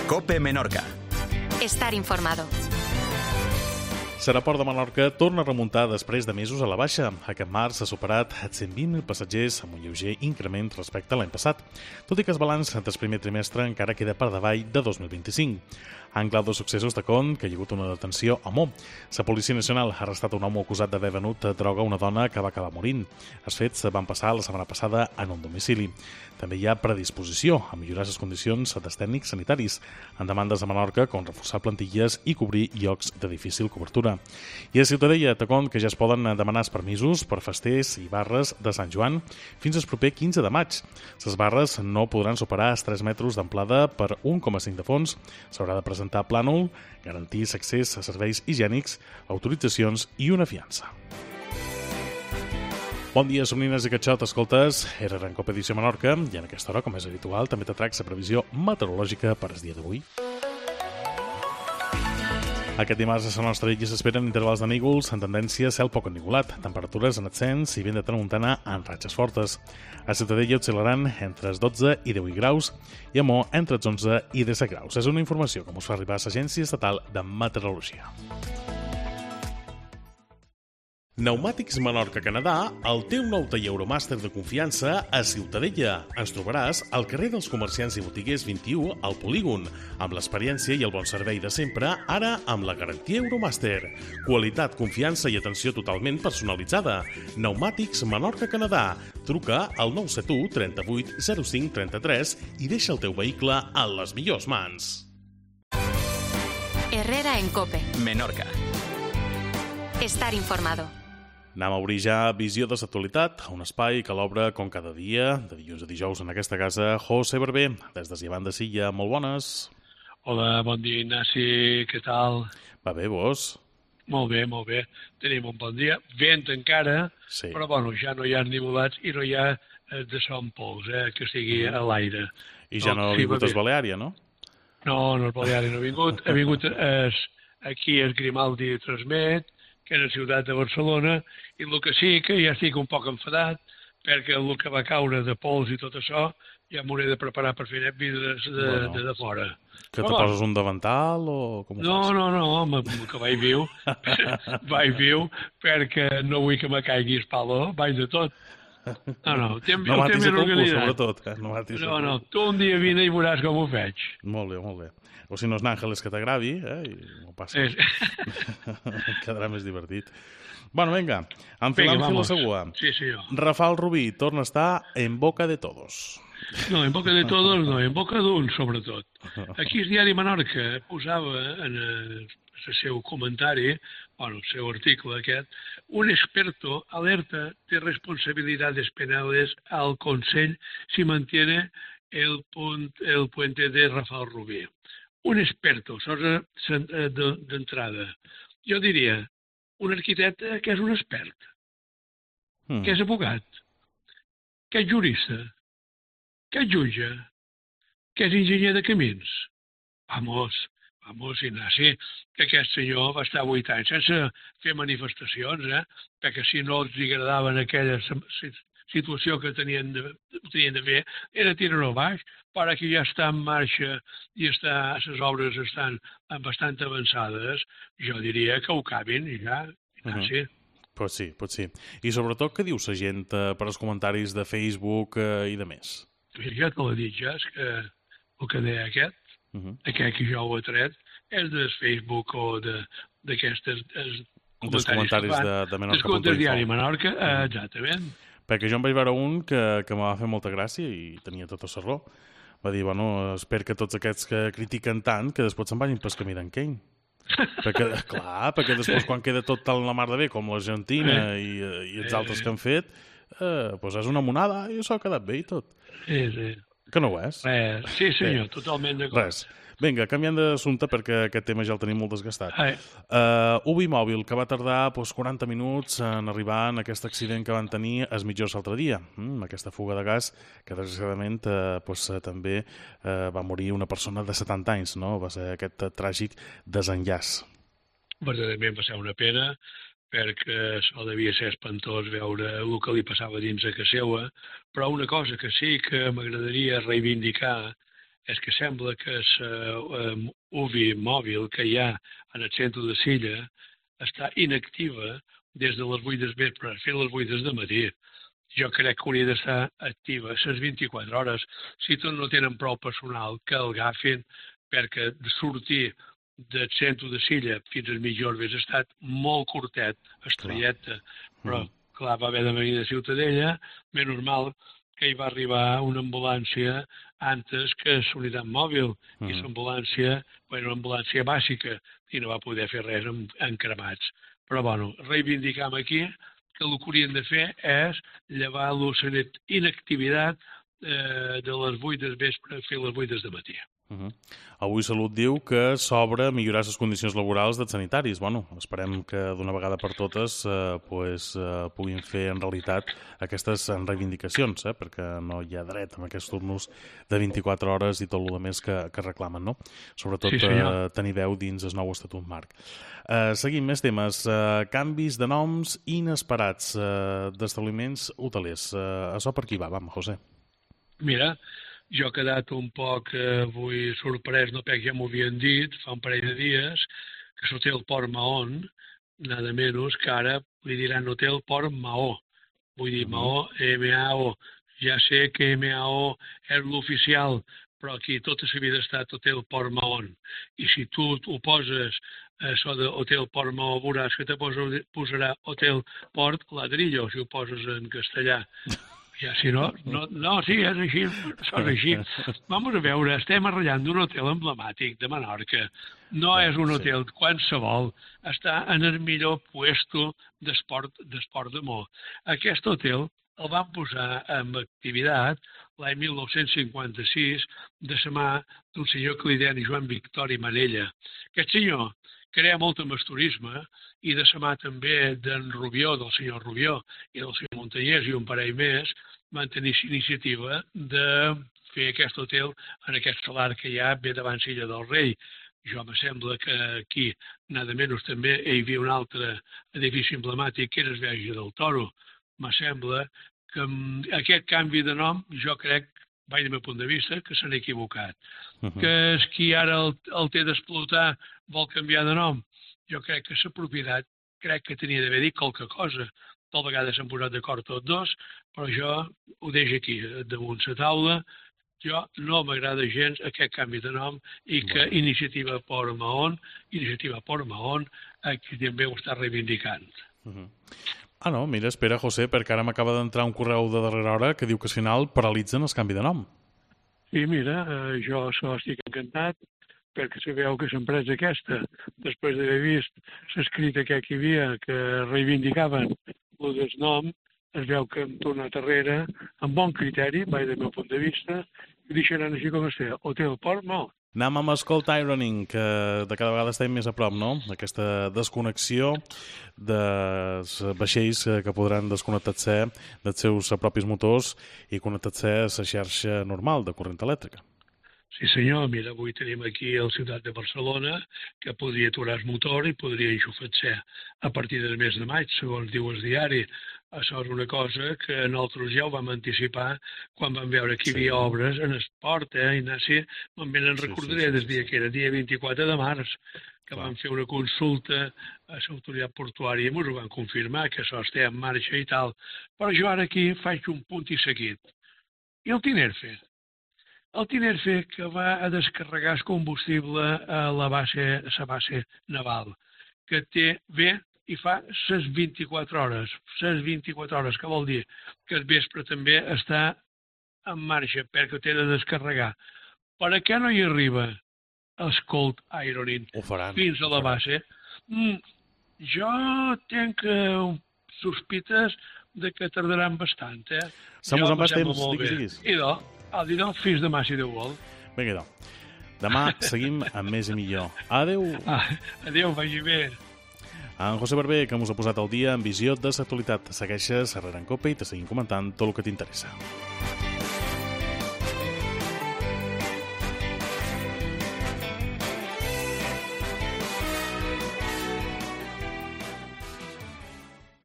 COPE Menorca. Estar informado. L'aeroport de Menorca torna a remuntar després de mesos a la baixa. Aquest març s'ha superat 120.000 passatgers amb un lleuger increment respecte a l'any passat, tot i que el balanç del primer trimestre encara queda per davall de 2025. En clau de successos de Con, que hi ha hagut una detenció a Mo. La Policia Nacional ha arrestat un home acusat d'haver venut droga a una dona que va acabar morint. Els fets van passar la setmana passada en un domicili. També hi ha predisposició a millorar les condicions dels tècnics sanitaris, en demandes a Menorca com reforçar plantilles i cobrir llocs de difícil cobertura. I a Ciutadella té compte que ja es poden demanar els permisos per festers i barres de Sant Joan fins al proper 15 de maig. Les barres no podran superar els 3 metres d'amplada per 1,5 de fons. S'haurà de presentar plànol, garantir l'accés a serveis higiènics, autoritzacions i una fiança. Bon dia, som Nines i Catxot, escoltes, era en COPE Edició Menorca i en aquesta hora, com és habitual, també t'atrac la previsió meteorològica per al dia d'avui. Aquest dimarts a la nostra illa s'esperen intervals de núvols en tendència cel poc ennuvolat, temperatures en ascens i vent de tramuntana en ratxes fortes. A Ciutadella oscil·laran entre els 12 i 18 graus i a Mo entre els 11 i 17 graus. És una informació que us fa arribar a l'Agència Estatal de Meteorologia. Pneumàtics Menorca Canadà, el teu nou taller Euromàster de confiança a Ciutadella. Ens trobaràs al carrer dels Comerciants i Botiguers 21 al Polígon, amb l'experiència i el bon servei de sempre, ara amb la garantia Euromàster. Qualitat, confiança i atenció totalment personalitzada. Pneumàtics Menorca Canadà. Truca al 971 38 05 33 i deixa el teu vehicle en les millors mans. Herrera en COPE. Menorca. Estar informado. Anem a obrir ja Visió de l'Actualitat, un espai que l'obre com cada dia, de dilluns a dijous en aquesta casa, José Barber, des de Llevant de Silla. Molt bones. Hola, bon dia, Ignasi, què tal? Va bé, vos? Molt bé. Tenim un bon dia. Vent encara, Sí. però bueno, ja no hi ha nivelats i no hi ha de son pols, que sigui a l'aire. I ja no ha vingut a Baleària, no? No, el Baleari no ha vingut. Ha vingut aquí el Grimaldi Transmet, que és la ciutat de Barcelona, i el que sí que ja estic un poc enfadat, perquè el que va caure de pols i tot això, ja m'hauré de preparar per fer net vidres de fora. Que te poses un davantal o com ho fas? No, que vaig viu. Vaig viu perquè no vull que me caigui el palo, vaig de tot. No matis a concurs, sobretot. No, tu un dia vine i veuràs com ho faig. Molt bé. O si no és n'Àngeles que t'agravi, i no passa. Quedarà més divertit. Bueno, vinga, enfilant la segua. Sí, senyor. Rafael Rubí torna a estar en boca de todos. No, en boca de todos no, en boca d'un, sobretot. Aquí el diari Menorca posava en el seu comentari, el seu article aquest, un experto alerta de responsabilidades penales al Consell si mantiene el puente de Rafael Rubí. Un experto, d'entrada. Jo diria, un arquitecte que és un expert, que és abogat, que és jurista, que és jutge, que és enginyer de camins. Vamos, Ignasi, que aquest senyor va estar 8 anys sense fer manifestacions, perquè si no els agradaven aquella situació que tenien de fer, era tirar-ho baix, però que ja està en marxa i les obres estan bastant avançades, jo diria que ho acabin ja, Ignasi. Pot sí. I sobretot, què diu la gent per als comentaris de Facebook i de més? Ja te l'he dit, ja, el que deia aquest que jo ho he tret, és del Facebook o d'aquestes comentaris de Menorca. Des comptes diari Menorca, exactament. Perquè jo em vaig veure un que me va fer molta gràcia i tenia tota la raó. Va dir, espero que tots aquests que critiquen tant, que després se'n vagin pel camí d'en Kane. perquè després quan queda tot tan la mar de bé com l'Argentina i els altres que han fet, doncs és una monada i això ha quedat bé i tot. Sí. Que no ho és? Sí, senyor, totalment d'acord. Res. Vinga, canviant d'assumpte perquè aquest tema ja el tenim molt desgastat. Ubi Mòbil, que va tardar 40 minuts en arribar en aquest accident que van tenir els mitjors l'altre dia. Aquesta fuga de gas que desgraciadament també va morir una persona de 70 anys, no? Va ser aquest tràgic desenllaç. Verdaderament va ser una pena, perquè això devia ser espantós veure el que li passava dins a casa seva, però una cosa que sí que m'agradaria reivindicar és que sembla que la UVI mòbil que hi ha en el centre de Silla està inactiva des de les 8 del vespre fins a les 8 del matí. Jo crec que hauria d'estar activa les 24 hores. Si tot no tenen prou personal, que el agafin, perquè sortir del centre de Silla fins al mitjorn hauria estat molt curtet, estrelleta, però clar, va haver de venir de Ciutadella, menys mal que hi va arribar una ambulància antes que la unitat mòbil, i l'ambulància, una ambulància bàsica, i no va poder fer res en cremats. Però, bueno, reivindicam aquí que el que haurien de fer és llevar la inactivitat de les 8 del vespre fins a les 8 del matí. Avui Salut diu que s'obre a millorar les condicions laborals dels sanitaris. Bueno, esperem que d'una vegada per totes puguin fer en realitat aquestes reivindicacions, perquè no hi ha dret amb aquests turnos de 24 hores i tot el més que reclamen, no? Sobretot tenir veu dins el nou Estatut Marc. Seguim més temes. Canvis de noms inesperats d'establiments hotelers. Això per qui va, José? Mira, jo he quedat un poc avui sorprès, no perquè ja m'ho havien dit fa un parell de dies, que l'hotel Port Mahon, nada menys, que ara li diran hotel Port Mahó. Vull dir, Mahó, M-A-O. Ja sé que M-A-O és l'oficial, però aquí tota la vida ha estat hotel Port Mahon. I si tu ho poses, això d'hotel Port Mahó, veuràs que te posarà hotel Port Ladrillo, si ho poses en castellà. Ja, si no, sí, és així, això és així. Vamos a veure, estem arrellant d'un hotel emblemàtic de Menorca. No és un hotel qualsevol, està en el millor puesto d'esport d'amor. Aquest hotel el van posar en activitat l'any 1956 de la mà d'un senyor que li deien Joan Victori Manella. Aquest senyor crea molt amb el turisme i de la mà també d'en Rubió, del senyor Rubió i del senyor Montañés i un parell més, van tenir iniciativa de fer aquest hotel en aquest solar que hi ha bé davant Silla del Rei. Jo me sembla que aquí, nada menys, també hi havia un altre edifici emblemàtic que era el Viatge del Toro. Me sembla que aquest canvi de nom, jo crec, vaig del meu punt de vista, que s'han equivocat. Que és qui ara el té d'explotar vol canviar de nom. Jo crec que la propietat que tenia d'haver dit qualque cosa. Tal vegada s'han posat d'acord tots dos, però jo ho deixo aquí, damunt la taula. Jo no m'agrada gens aquest canvi de nom i que Iniciativa Port Mahon, aquí també ho està reivindicant. No, mira, espera, José, perquè ara m'acaba d'entrar un correu de darrera hora que diu que al final paralitzen el canvi de nom. Sí, mira, jo estic encantat, perquè sabeu que l'empresa aquesta, després d'haver vist l'escrit aquest que hi havia, que reivindicaven el del nom, es veu que hem tornat darrere amb bon criteri, vaig del meu punt de vista, i deixaran així com està, Hotel Port Mahon. Anem amb Escolt Ironing, que de cada vegada estem més a prop, no? Aquesta desconnexió dels vaixells que podran desconnectar-se dels seus propis motors i connectar-se a la xarxa normal de corrent elèctrica. Sí senyor, mira, avui tenim aquí a la ciutat de Barcelona que podria aturar el motor i podria enxufar-se a partir del mes de maig, segons diu el diari. Això és una cosa que nosaltres ja ho vam anticipar quan vam veure que hi havia obres en el port, Ignasi, me'n recordaré del dia que era, dia 24 de març, que van fer una consulta a l'autoritat portuària i ens ho van confirmar, que això està en marxa i tal. Però jo ara aquí faig un punt i seguit. I el Tinerfe? El Tinerfe que va a descarregar el combustible a la base naval, que ve i fa les 24 hores. Les 24 hores, que vol dir que el vespre també està en marxa perquè té de descarregar. Per a què no hi arriba Escolt Ironing fins a la base? Jo tenc sospites de que tardaran bastant. Som amb temps, diguis. Idò, fins demà, si Déu vol. Vinga, idò. Demà seguim amb més i millor. Adéu. Adéu, vagi bé. En José Barber, que ens ha posat al dia en visió de l'actualitat. Segueixes a Herrera en Cope i te seguim comentant tot el que t'interessa.